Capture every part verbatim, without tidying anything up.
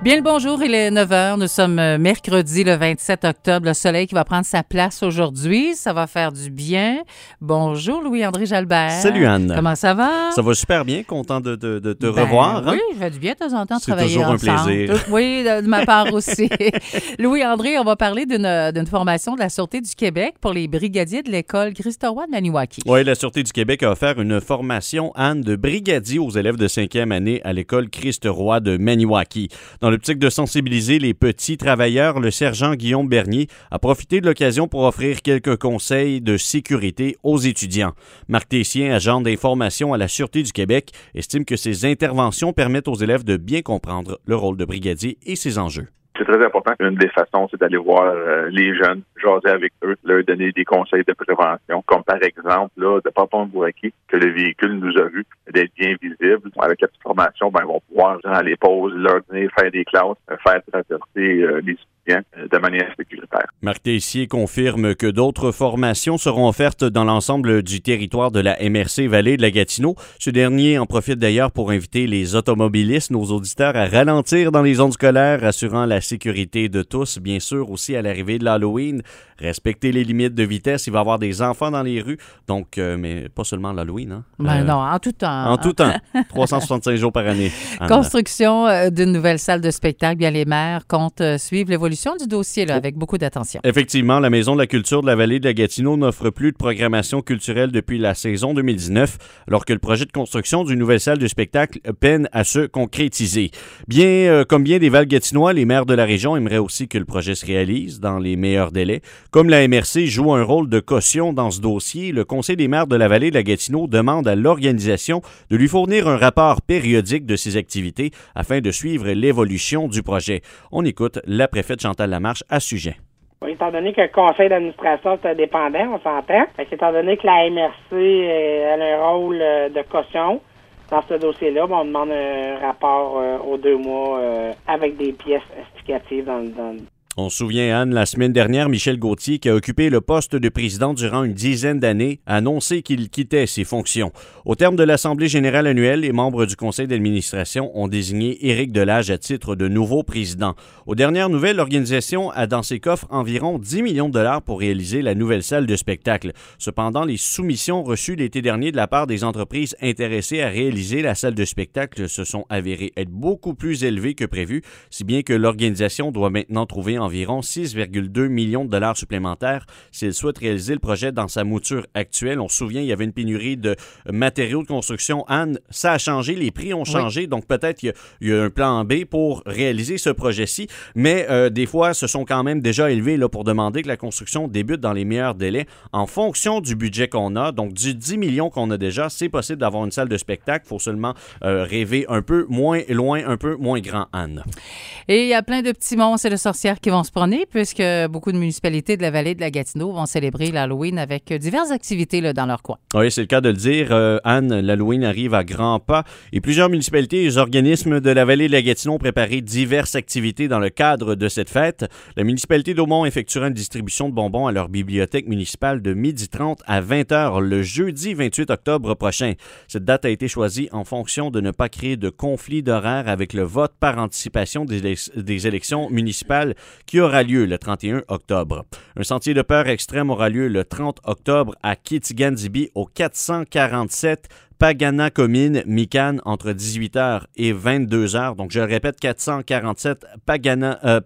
Bien le bonjour, il est neuf heures. Nous sommes mercredi le vingt-sept octobre. Le soleil qui va prendre sa place aujourd'hui. Ça va faire du bien. Bonjour Louis-André Jalbert. Salut Anne. Comment ça va? Ça va super bien. Content de, de, de te ben, revoir. Oui, hein? ça fait du bien de temps en temps de C'est travailler toujours ensemble. un plaisir. Oui, de, de ma part aussi. Louis-André, on va parler d'une, d'une formation de la Sûreté du Québec pour les brigadiers de l'école Christ-Roy de Maniwaki. Oui, la Sûreté du Québec a offert une formation, Anne, de brigadier aux élèves de cinquième année à l'école Christ-Roy de Maniwaki. Dans l'optique de sensibiliser les petits travailleurs, le sergent Guillaume Bernier a profité de l'occasion pour offrir quelques conseils de sécurité aux étudiants. Marc Tessien, agent d'information à la Sûreté du Québec, estime que ces interventions permettent aux élèves de bien comprendre le rôle de brigadier et ses enjeux. C'est très important. Une des façons, c'est d'aller voir euh, les jeunes, jaser avec eux, leur donner des conseils de prévention, comme par exemple, là, de Papa-Bouraki, que le véhicule nous a vu, d'être bien visible. Avec cette formation, ben, ils vont pouvoir, dans les pauses, leur donner, faire des classes, faire traverser euh, les étudiants euh, de manière sécuritaire. Marc Tessier confirme que d'autres formations seront offertes dans l'ensemble du territoire de la M R C Vallée de la Gatineau. Ce dernier en profite d'ailleurs pour inviter les automobilistes, nos auditeurs, à ralentir dans les zones scolaires, assurant la sécurité de tous, bien sûr aussi à l'arrivée de l'Halloween. Respecter les limites de vitesse, il va y avoir des enfants dans les rues, donc, euh, mais pas seulement l'Halloween. Hein? Ben euh, non, en tout temps. En tout temps, trois cent soixante-cinq jours par année. Anne. Construction euh, d'une nouvelle salle de spectacle. Bien, les maires comptent euh, suivre l'évolution du dossier là, avec beaucoup d'attention. Effectivement, la Maison de la culture de la Vallée de la Gatineau n'offre plus de programmation culturelle depuis la saison deux mille dix-neuf, alors que le projet de construction d'une nouvelle salle de spectacle peine à se concrétiser. Bien, euh, comme bien des Val-Gatinois, les maires de la région aimeraient aussi que le projet se réalise dans les meilleurs délais. Comme la M R C joue un rôle de caution dans ce dossier, le Conseil des maires de la Vallée de la Gatineau demande à l'organisation de lui fournir un rapport périodique de ses activités afin de suivre l'évolution du projet. On écoute la préfète Chantal Lamarche à ce sujet. Étant donné que le conseil d'administration est indépendant, on s'entend. Fait étant donné que la M R C euh, a un rôle euh, de caution dans ce dossier-là, bon, on demande un rapport euh, aux deux mois euh, avec des pièces explicatives dans le... Dans... On se souvient, Anne, la semaine dernière, Michel Gauthier, qui a occupé le poste de président durant une dizaine d'années, a annoncé qu'il quittait ses fonctions. Au terme de l'Assemblée générale annuelle, les membres du conseil d'administration ont désigné Éric Delage à titre de nouveau président. Aux dernières nouvelles, l'organisation a dans ses coffres environ dix millions de dollars pour réaliser la nouvelle salle de spectacle. Cependant, les soumissions reçues l'été dernier de la part des entreprises intéressées à réaliser la salle de spectacle se sont avérées être beaucoup plus élevées que prévu, si bien que l'organisation doit maintenant trouver environ six virgule deux millions de dollars supplémentaires s'il souhaite réaliser le projet dans sa mouture actuelle. On se souvient, il y avait une pénurie de matériaux de construction. Anne, ça a changé, les prix ont changé, oui. Donc peut-être qu'il y a, il y a un plan B pour réaliser ce projet-ci, mais euh, des fois, ce sont quand même déjà élevés là, pour demander que la construction débute dans les meilleurs délais en fonction du budget qu'on a. Donc du dix millions qu'on a déjà, c'est possible d'avoir une salle de spectacle. Il faut seulement euh, rêver un peu moins loin, un peu moins grand, Anne. Et il y a plein de petits monstres et de sorcières qui vont se promener puisque beaucoup de municipalités de la vallée de la Gatineau vont célébrer l'Halloween avec diverses activités là, dans leur coin. Oui, c'est le cas de le dire. Euh, Anne, l'Halloween arrive à grands pas et plusieurs municipalités et organismes de la vallée de la Gatineau ont préparé diverses activités dans le cadre de cette fête. La municipalité d'Aumont effectuera une distribution de bonbons à leur bibliothèque municipale de midi trente à vingt heures le jeudi vingt-huit octobre prochain. Cette date a été choisie en fonction de ne pas créer de conflit d'horaire avec le vote par anticipation des, des élections municipales qui aura lieu le trente et un octobre. Un sentier de peur extrême aura lieu le trente octobre à Kitigan-Zibi au quatre cent quarante-sept Pagana-Comines-Mican entre dix-huit heures et vingt-deux heures. Donc, je le répète, quatre cent quarante-sept Pagana, euh,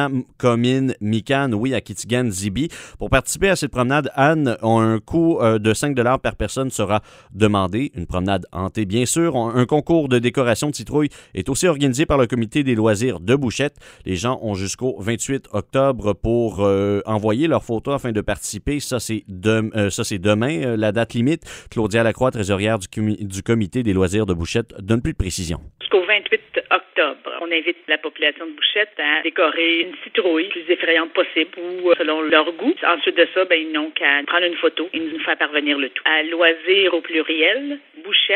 Pagana-Comines-Mican, oui, à Kitigan-Zibi. Pour participer à cette promenade, Anne, un coût euh, de cinq dollars par personne sera demandé. Une promenade hantée, bien sûr. Un concours de décoration de citrouille est aussi organisé par le comité des loisirs de Bouchette. Les gens ont jusqu'au vingt-huit octobre pour euh, envoyer leurs photos afin de participer. Ça, c'est, de, euh, ça, c'est demain, euh, la date limite. Claudia Lacroix, trésorière du du comité des loisirs de Bouchette, donne plus de précision. Jusqu'au vingt-huit octobre, on invite la population de Bouchette à décorer une citrouille plus effrayante possible ou selon leur goût. Ensuite de ça, ben, ils n'ont qu'à prendre une photo et nous faire parvenir le tout. À loisirs au pluriel, Bouchette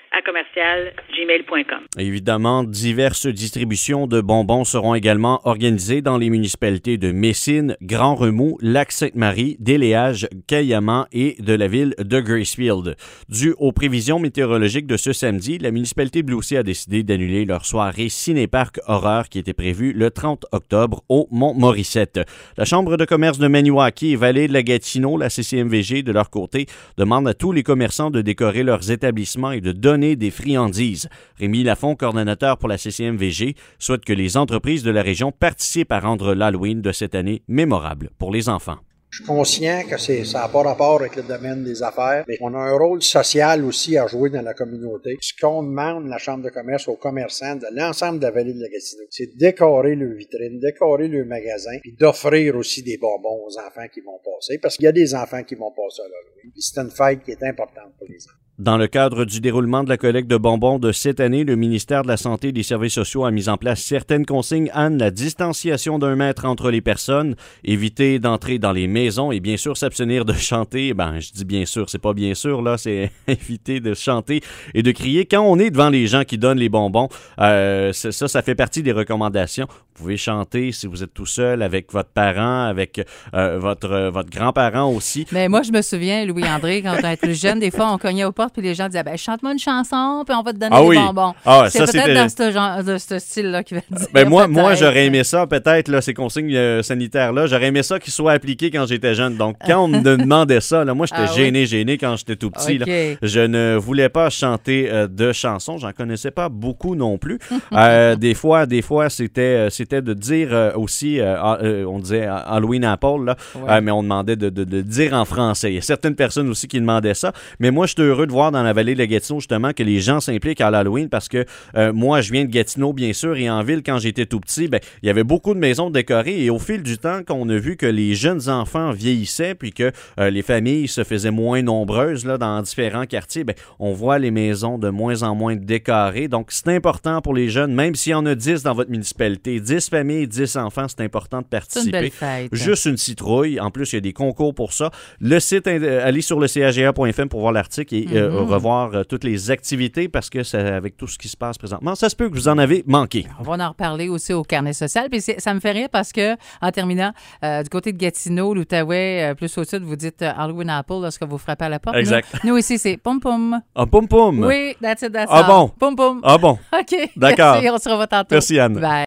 à commercial gmail point com. Évidemment, diverses distributions de bonbons seront également organisées dans les municipalités de Messine, Grand-Remous, Lac-Sainte-Marie, Déléage, Cayama et de la ville de Gracefield. Dû aux prévisions météorologiques de ce samedi, la municipalité de Bleucy a décidé d'annuler leur soirée Ciné-Parc Horreur qui était prévue le trente octobre au Mont-Morissette. La Chambre de commerce de Maniwaki et Vallée de la Gatineau, la C C M V G, de leur côté, demande à tous les commerçants de décorer leurs établissements et de donner des friandises. Rémi Lafont, coordonnateur pour la C C M V G, souhaite que les entreprises de la région participent à rendre l'Halloween de cette année mémorable pour les enfants. Je suis conscient que c'est, ça n'a pas rapport avec le domaine des affaires, mais on a un rôle social aussi à jouer dans la communauté. Ce qu'on demande, la Chambre de commerce, aux commerçants de l'ensemble de la vallée de la Gatineau, c'est de décorer leurs vitrines, décorer leurs magasins, puis d'offrir aussi des bonbons aux enfants qui vont passer, parce qu'il y a des enfants qui vont passer à l'Halloween, puis c'est une fête qui est importante pour les enfants. Dans le cadre du déroulement de la collecte de bonbons de cette année, le ministère de la Santé et des Services sociaux a mis en place certaines consignes. Anne, la distanciation d'un mètre entre les personnes, éviter d'entrer dans les maisons et bien sûr s'abstenir de chanter. Ben, je dis bien sûr, c'est pas bien sûr, là, c'est éviter de chanter et de crier quand on est devant les gens qui donnent les bonbons. Euh, ça, ça fait partie des recommandations. Vous pouvez chanter si vous êtes tout seul, avec votre parent, avec euh, votre, euh, votre grand-parent aussi. Mais moi, je me souviens, Louis-André, quand on était plus jeune, des fois, on cognait aux portes puis les gens disaient ben, chante-moi une chanson, puis on va te donner ah des oui. bonbons. Ah, c'est ça, peut-être c'était... dans ce, genre, de ce style-là qu'il va dire. Ben moi, moi, j'aurais aimé ça, peut-être, là, ces consignes euh, sanitaires-là. J'aurais aimé ça qu'ils soient appliqués quand j'étais jeune. Donc, quand on me demandait ça, là, moi, j'étais ah, gêné, oui. gêné quand j'étais tout petit. Okay. Là. Je ne voulais pas chanter euh, de chansons. J'en connaissais pas beaucoup non plus. euh, des fois, des fois, c'était, euh, c'était de dire euh, aussi, euh, euh, on disait Halloween Apple, là, ouais. euh, mais on demandait de, de, de dire en français. Il y a certaines personnes aussi qui demandaient ça. Mais moi, je suis heureux de voir dans la vallée de la Gatineau, justement, que les gens s'impliquent à l'Halloween parce que euh, moi, je viens de Gatineau, bien sûr, et en ville, quand j'étais tout petit, ben, il y avait beaucoup de maisons décorées et au fil du temps, qu'on a vu que les jeunes enfants vieillissaient puis que euh, les familles se faisaient moins nombreuses là, dans différents quartiers, ben, on voit les maisons de moins en moins décorées. Donc, c'est important pour les jeunes, même s'il y en a dix dans votre municipalité, dix familles, dix enfants, c'est important de participer. C'est une belle fête. Juste une citrouille. En plus, il y a des concours pour ça. Le site, allez sur le c a g a point f m pour voir l'article et mm-hmm. euh, revoir euh, toutes les activités parce que ça, avec tout ce qui se passe présentement, ça se peut que vous en avez manqué. On va en reparler aussi au carnet social. Puis ça me fait rire parce que, en terminant, euh, du côté de Gatineau, l'Outaouais, euh, plus au sud, vous dites euh, Halloween Apple lorsque vous frappez à la porte. Exact. Nous, nous ici, c'est pom pom. Ah, pom pom. Oui, that's it, that's Ah all. bon? Pom pom. Ah bon. OK. D'accord. Merci, on se revoit tantôt. Merci, Anne. Bye.